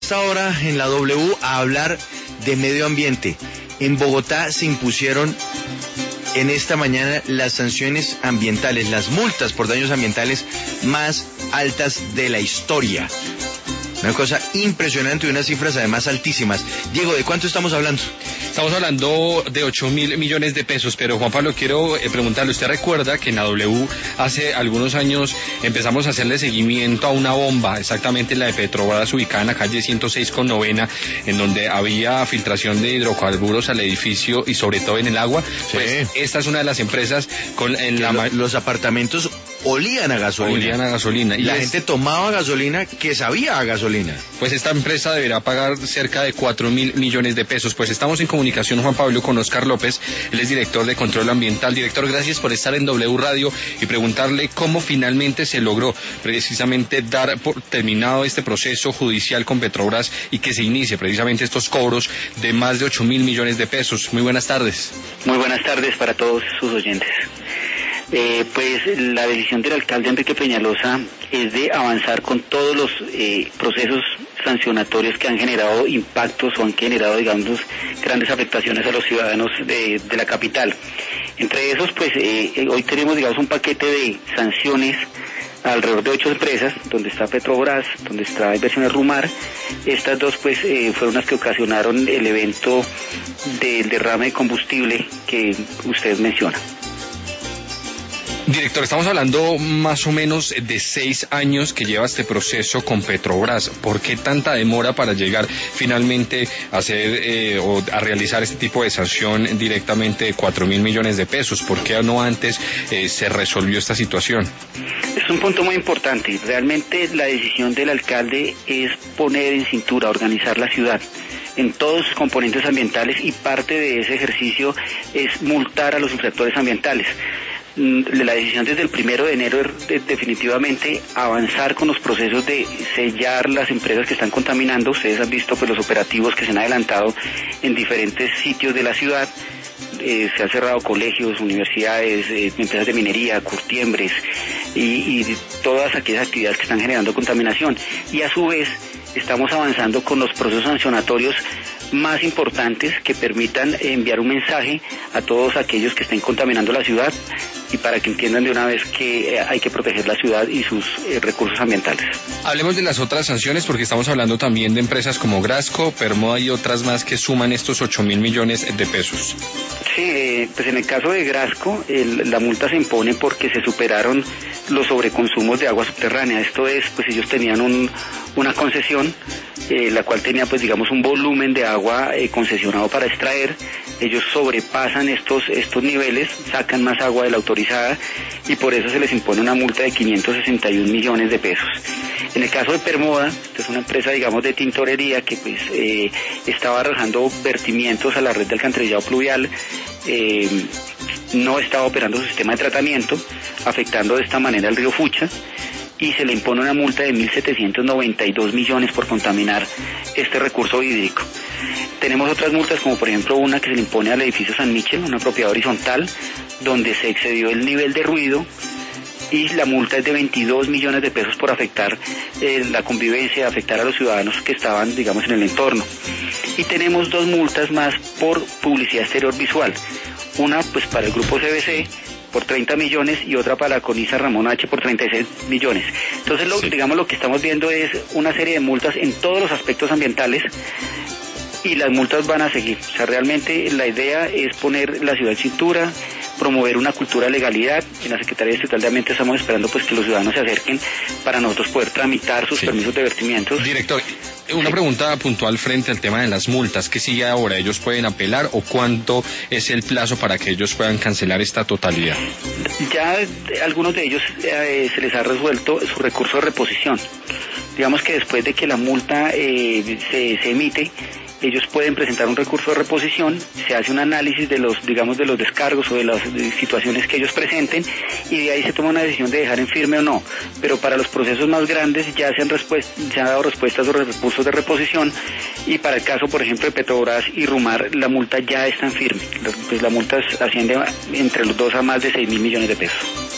esta hora en la W a hablar de medio ambiente. En Bogotá se impusieron en esta mañana las sanciones ambientales, las multas por daños ambientales más altas de la historia. Una cosa impresionante y unas cifras además altísimas. Diego, ¿de cuánto estamos hablando? Estamos hablando de 8.000 millones de pesos, pero Juan Pablo, quiero preguntarle, ¿usted recuerda que en la W hace algunos años empezamos a hacerle seguimiento a una bomba, exactamente la de Petrobras, ubicada en la calle 106 con novena, en donde había filtración de hidrocarburos al edificio y sobre todo en el agua? Sí. Pues esta es una de las empresas los apartamentos olían a gasolina. Y la gente tomaba gasolina que sabía a gasolina. Pues esta empresa deberá pagar cerca de 4.000 millones de pesos. Pues estamos en comunicación, Juan Pablo, con Oscar López, él es director de Control Ambiental. Director, gracias por estar en W Radio y preguntarle cómo finalmente se logró precisamente dar por terminado este proceso judicial con Petrobras y que se inicie precisamente estos cobros de más de 8.000 millones de pesos. Muy buenas tardes. Muy buenas tardes para todos sus oyentes. Pues la decisión del alcalde Enrique Peñalosa es de avanzar con todos los procesos sancionatorios que han generado impactos o han generado, digamos, grandes afectaciones a los ciudadanos de la capital. Entre esos, pues hoy tenemos, digamos, un paquete de sanciones alrededor de 8 empresas, donde está Petrobras, donde está Inversiones Rumar. Estas dos pues fueron las que ocasionaron el evento del derrame de combustible que usted menciona. Director, estamos hablando más o menos de 6 años que lleva este proceso con Petrobras. ¿Por qué tanta demora para llegar finalmente a hacer o a realizar este tipo de sanción directamente de 4.000 millones de pesos? ¿Por qué no antes se resolvió esta situación? Es un punto muy importante. Realmente la decisión del alcalde es poner en cintura, organizar la ciudad en todos sus componentes ambientales, y parte de ese ejercicio es multar a los infractores ambientales. La decisión desde el 1 de enero es definitivamente avanzar con los procesos de sellar las empresas que están contaminando. Ustedes han visto pues los operativos que se han adelantado en diferentes sitios de la ciudad. Se han cerrado colegios, universidades, empresas de minería, curtiembres y todas aquellas actividades que están generando contaminación. Y a su vez estamos avanzando con los procesos sancionatorios más importantes que permitan enviar un mensaje a todos aquellos que estén contaminando la ciudad y para que entiendan de una vez que hay que proteger la ciudad y sus recursos ambientales. Hablemos de las otras sanciones, porque estamos hablando también de empresas como Grasco, Permoda y otras más que suman estos 8.000 millones de pesos. Sí, pues en el caso de Grasco, la multa se impone porque se superaron los sobreconsumos de agua subterránea. Esto es, pues ellos tenían una concesión, la cual tenía, pues digamos, un volumen de agua concesionado para extraer. Ellos sobrepasan estos niveles, sacan más agua de la autorizada y por eso se les impone una multa de 561 millones de pesos. En el caso de Permoda, que es una empresa, digamos, de tintorería que pues estaba arrojando vertimientos a la red de alcantarillado pluvial, no estaba operando su sistema de tratamiento, afectando de esta manera el río Fucha, y se le impone una multa de 1.792 millones por contaminar este recurso hídrico. Tenemos otras multas, como por ejemplo una que se le impone al edificio San Michel, una propiedad horizontal, donde se excedió el nivel de ruido, y la multa es de 22 millones de pesos por afectar la convivencia, afectar a los ciudadanos que estaban, digamos, en el entorno. Y tenemos 2 multas más por publicidad exterior visual. Una pues para el grupo CBC por 30 millones y otra para la Conisa Ramón H por 36 millones. Entonces, digamos, lo que estamos viendo es una serie de multas en todos los aspectos ambientales, y las multas van a seguir. O sea, realmente la idea es poner la ciudad en cintura, promover una cultura de legalidad. En la Secretaría Estatal de Ambiente estamos esperando pues que los ciudadanos se acerquen para nosotros poder tramitar sus permisos de vertimientos. Director, una pregunta puntual frente al tema de las multas. ¿Qué sigue ahora? ¿Ellos pueden apelar o cuánto es el plazo para que ellos puedan cancelar esta totalidad? Ya algunos de ellos se les ha resuelto su recurso de reposición. Digamos que después de que la multa se emite, ellos pueden presentar un recurso de reposición, se hace un análisis de los descargos o de las situaciones que ellos presenten, y de ahí se toma una decisión de dejar en firme o no. Pero para los procesos más grandes ya se han dado respuestas sobre recursos de reposición, y para el caso, por ejemplo, de Petrobras y Rumar, la multa ya está en firme. Pues la multa asciende entre los dos a más de 6.000 millones de pesos.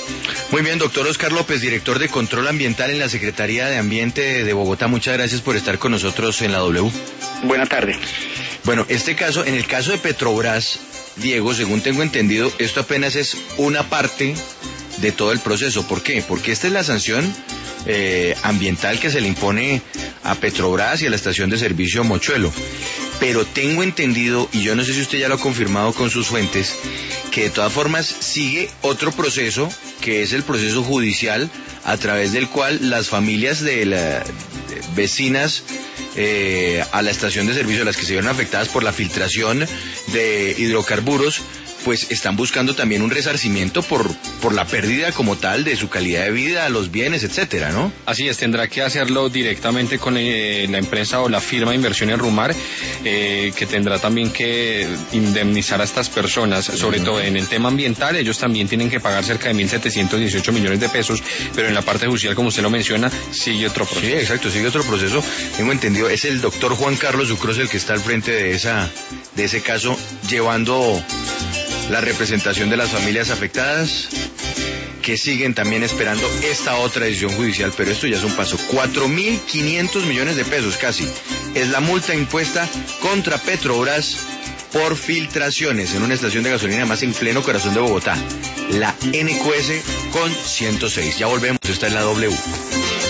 Muy bien, doctor Oscar López, director de Control Ambiental en la Secretaría de Ambiente de Bogotá. Muchas gracias por estar con nosotros en la W. Buenas tardes. Bueno, en el caso de Petrobras, Diego, según tengo entendido, esto apenas es una parte de todo el proceso. ¿Por qué? Porque esta es la sanción ambiental que se le impone a Petrobras y a la estación de servicio Mochuelo. Pero tengo entendido, y yo no sé si usted ya lo ha confirmado con sus fuentes, que de todas formas sigue otro proceso, que es el proceso judicial, a través del cual las familias de las vecinas a la estación de servicio, las que se vieron afectadas por la filtración de hidrocarburos, pues están buscando también un resarcimiento por la pérdida como tal de su calidad de vida, los bienes, etcétera, ¿no? Así es, tendrá que hacerlo directamente con la empresa o la firma de inversiones Rumar, que tendrá también que indemnizar a estas personas, sobre todo en el tema ambiental. Ellos también tienen que pagar cerca de 1.718 millones de pesos, pero en la parte judicial, como usted lo menciona, sigue otro proceso. Sí, exacto, sigue otro proceso. Tengo entendido, es el doctor Juan Carlos Sucros el que está al frente de ese caso, llevando la representación de las familias afectadas, que siguen también esperando esta otra decisión judicial, pero esto ya es un paso. 4.500 millones de pesos casi es la multa impuesta contra Petrobras por filtraciones en una estación de gasolina más en pleno corazón de Bogotá, la NQS con 106. Ya volvemos, esta es la W.